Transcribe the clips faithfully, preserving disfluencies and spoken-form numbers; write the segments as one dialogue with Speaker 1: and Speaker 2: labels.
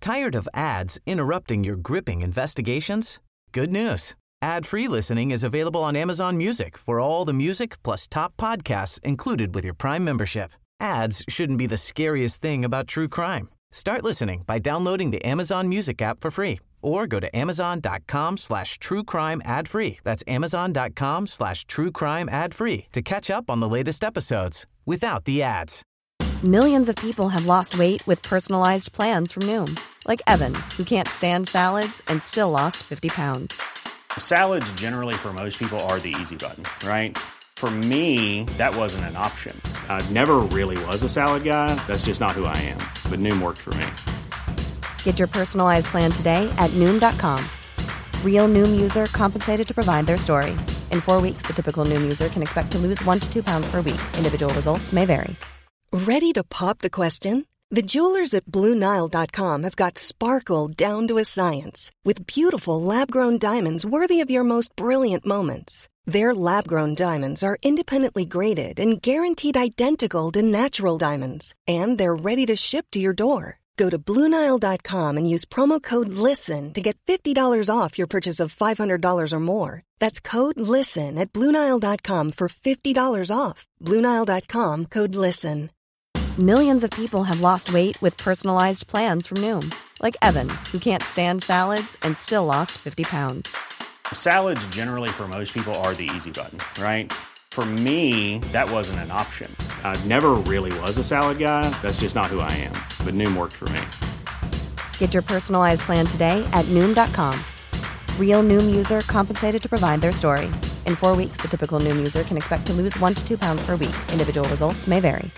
Speaker 1: Tired of ads interrupting your gripping investigations? Good news. Ad-free listening is available on Amazon Music for all the music plus top podcasts included with your Prime membership. Ads shouldn't be the scariest thing about true crime. Start listening by downloading the Amazon Music app for free or go to amazon.com slash true crime ad free. That's amazon.com slash true crime ad free to catch up on the latest episodes without the ads.
Speaker 2: Millions of people have lost weight with personalized plans from Noom. Like Evan, who can't stand salads and still lost fifty pounds.
Speaker 3: Salads generally for most people are the easy button, right? For me, that wasn't an option. I never really was a salad guy. That's just not who I am. But Noom worked for me.
Speaker 2: Get your personalized plan today at Noom dot com. Real Noom user compensated to provide their story. In four weeks, the typical Noom user can expect to lose one to two pounds per week. Individual results may vary.
Speaker 4: Ready to pop the question? The jewelers at Blue Nile dot com have got sparkle down to a science with beautiful lab-grown diamonds worthy of your most brilliant moments. Their lab-grown diamonds are independently graded and guaranteed identical to natural diamonds, and they're ready to ship to your door. Go to Blue Nile dot com and use promo code LISTEN to get fifty dollars off your purchase of five hundred dollars or more. That's code LISTEN at Blue Nile dot com for fifty dollars off. Blue Nile dot com, code LISTEN.
Speaker 2: Millions of people have lost weight with personalized plans from Noom. Like Evan, who can't stand salads and still lost fifty pounds.
Speaker 3: Salads generally for most people are the easy button, right? For me, that wasn't an option. I never really was a salad guy. That's just not who I am. But Noom worked for me.
Speaker 2: Get your personalized plan today at Noom dot com. Real Noom user compensated to provide their story. In four weeks, the typical Noom user can expect to lose one to two pounds per week. Individual results may vary.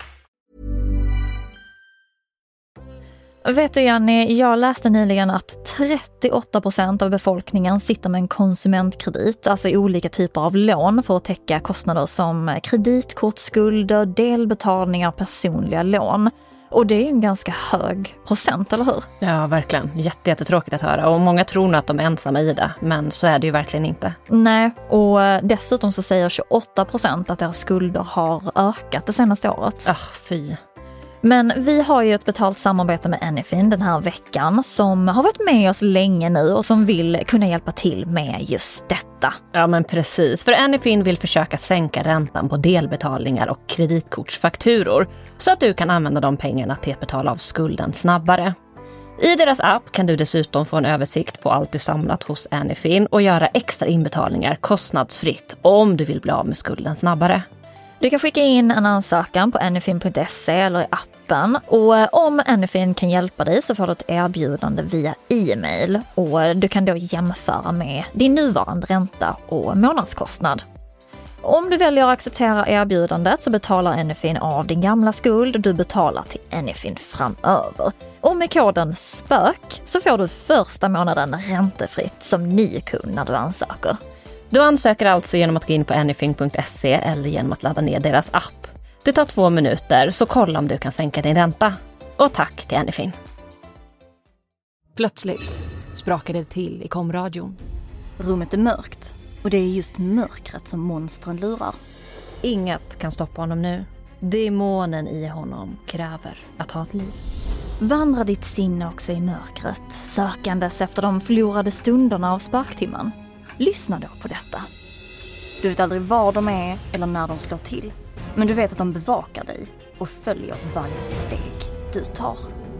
Speaker 5: Vet du Jenny, jag läste nyligen att trettioåtta procent av befolkningen sitter med en konsumentkredit, alltså olika typer av lån för att täcka kostnader som kreditkortsskulder, delbetalningar, personliga lån. Och det är ju en ganska hög procent, eller hur?
Speaker 6: Ja, verkligen. Jätte, jättetråkigt att höra. Och många tror nog att de är ensamma i det, men så är det ju verkligen inte.
Speaker 5: Nej, och dessutom så säger tjugoåtta procent att deras skulder har ökat det senaste året.
Speaker 6: Ah, fy.
Speaker 5: Men vi har ju ett betalt samarbete med Anyfin den här veckan som har varit med oss länge nu och som vill kunna hjälpa till med just detta.
Speaker 6: Ja men precis, för Anyfin vill försöka sänka räntan på delbetalningar och kreditkortsfakturor så att du kan använda de pengarna till att betala av skulden snabbare. I deras app kan du dessutom få en översikt på allt du samlat hos Anyfin och göra extra inbetalningar kostnadsfritt om du vill bli av med skulden snabbare.
Speaker 5: Du kan skicka in en ansökan på anyfin punkt se eller i appen och om Anyfin kan hjälpa dig så får du ett erbjudande via e-mail och du kan då jämföra med din nuvarande ränta och månadskostnad. Om du väljer att acceptera erbjudandet så betalar Anyfin av din gamla skuld och du betalar till Anyfin framöver. Och med koden SPÖK så får du första månaden räntefritt som ny kund när du ansöker.
Speaker 6: Du ansöker alltså genom att gå in på anyfin punkt se eller genom att ladda ner deras app. Det tar två minuter, så kolla om du kan sänka din ränta. Och tack till Anyfin.
Speaker 7: Plötsligt sprakade det till i komradion.
Speaker 8: Rummet är mörkt och det är just mörkret som monstren lurar.
Speaker 6: Inget kan stoppa honom nu. Demonen i honom kräver att ha ett liv.
Speaker 8: Vandrar ditt sinne också i mörkret, sökandes efter de förlorade stunderna av spöktimman? Lyssna då på detta. Du vet aldrig var de är eller när de slår till. Men du vet att de bevakar dig och följer varje steg du tar.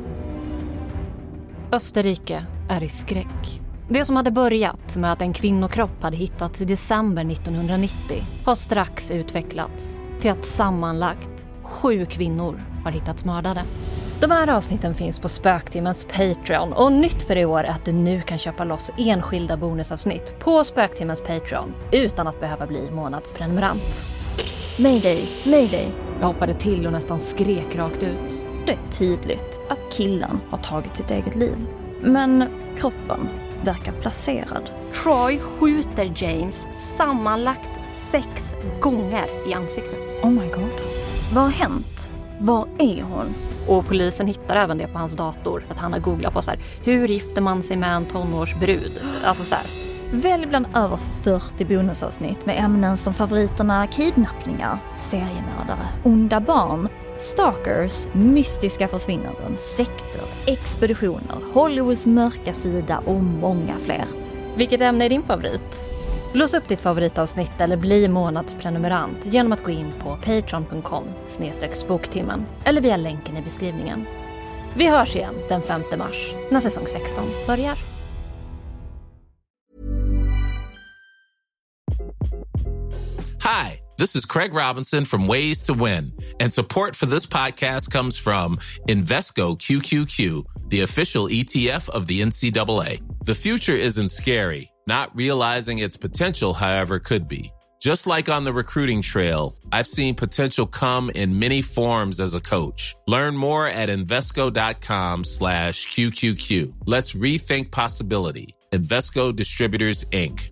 Speaker 7: Österrike är i skräck. Det som hade börjat med att en kvinnokropp hade hittats i december nittonhundranittio har strax utvecklats till att sammanlagt sju kvinnor har hittats mördade. De här avsnitten finns på Spöktimmens Patreon och nytt för i år är att du nu kan köpa loss enskilda bonusavsnitt på Spöktimmens Patreon utan att behöva bli månadsprenumerant.
Speaker 8: Mayday, mayday.
Speaker 7: Jag hoppade till och nästan skrek rakt ut.
Speaker 8: Det är tydligt att killen har tagit sitt eget liv. Men kroppen verkar placerad.
Speaker 7: Troy skjuter James sammanlagt sex gånger i ansiktet.
Speaker 8: Oh my god. Vad har hänt? Var är hon?
Speaker 7: Och polisen hittar även det på hans dator. Att han har googlat på så här: hur gifter man sig med en tonårsbrud? Alltså så här.
Speaker 8: Välj bland över fyrtio bonusavsnitt med ämnen som favoriterna kidnappningar, seriemördare, onda barn, Stalkers, mystiska försvinnanden, sekter, expeditioner, Hollywoods mörka sida och många fler.
Speaker 6: Vilket ämne är din favorit? Lås upp ditt favoritavsnitt eller bli månadsprenumerant genom att gå in på patreon dot com slash spoktimmen eller via länken i beskrivningen. Vi hörs igen den femte mars när säsong sexton börjar.
Speaker 9: Hi, this is Craig Robinson from Ways to Win, and support for this podcast comes from Invesco Q Q Q, the official E T F of the N C double A. The future isn't scary. Not realizing its potential, however, could be. Just like on the recruiting trail, I've seen potential come in many forms as a coach. Learn more at Invesco.com slash QQQ. Let's rethink possibility. Invesco Distributors, Incorporated.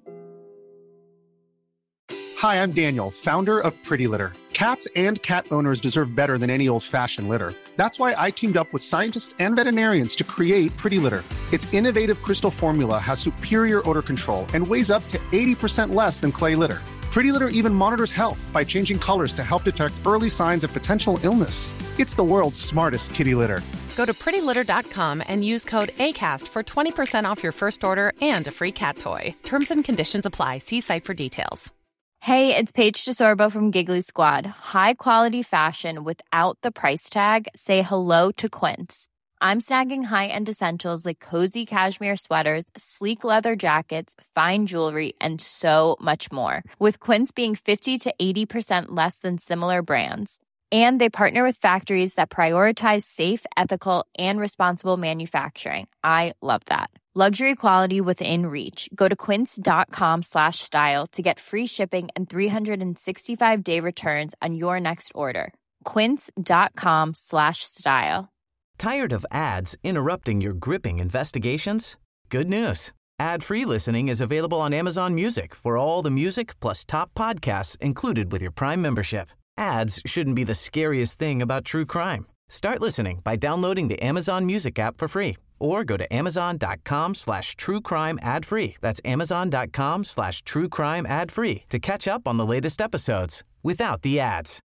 Speaker 10: Hi, I'm Daniel, founder of Pretty Litter. Cats and cat owners deserve better than any old-fashioned litter. That's why I teamed up with scientists and veterinarians to create Pretty Litter. Its innovative crystal formula has superior odor control and weighs up to eighty percent less than clay litter. Pretty Litter even monitors health by changing colors to help detect early signs of potential illness. It's the world's smartest kitty litter.
Speaker 11: Go to pretty litter dot com and use code ACAST for twenty percent off your first order and a free cat toy. Terms and conditions apply. See site for details.
Speaker 12: Hey, it's Paige DeSorbo from Giggly Squad. High quality fashion without the price tag. Say hello to Quince. I'm snagging high-end essentials like cozy cashmere sweaters, sleek leather jackets, fine jewelry, and so much more. With Quince being fifty to eighty percent less than similar brands. And they partner with factories that prioritize safe, ethical, and responsible manufacturing. I love that. Luxury quality within reach. Go to quince.com slash style to get free shipping and three sixty-five day returns on your next order. Quince.com slash style.
Speaker 1: Tired of ads interrupting your gripping investigations? Good news. Ad-free listening is available on Amazon Music for all the music plus top podcasts included with your Prime membership. Ads shouldn't be the scariest thing about true crime. Start listening by downloading the Amazon Music app for free or go to amazon.com slash true crime ad free. That's amazon.com slash true crime ad free to catch up on the latest episodes without the ads.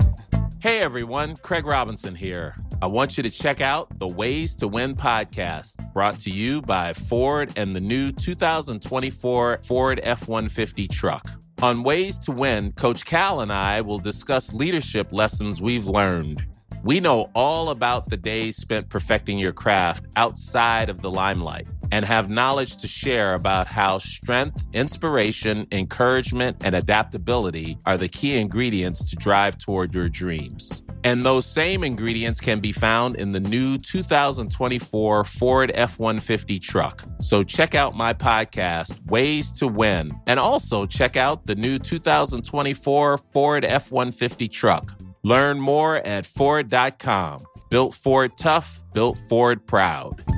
Speaker 9: Hey everyone, Craig Robinson here. I want you to check out the Ways to Win podcast, brought to you by Ford and the new two thousand twenty-four Ford F one fifty truck. On Ways to Win, Coach Cal and I will discuss leadership lessons we've learned. We know all about the days spent perfecting your craft outside of the limelight and have knowledge to share about how strength, inspiration, encouragement, and adaptability are the key ingredients to drive toward your dreams. And those same ingredients can be found in the new two thousand twenty-four Ford F one fifty truck. So check out my podcast, Ways to Win, and also check out the new two thousand twenty-four Ford F one fifty truck. Learn more at Ford dot com. Built Ford tough, built Ford proud.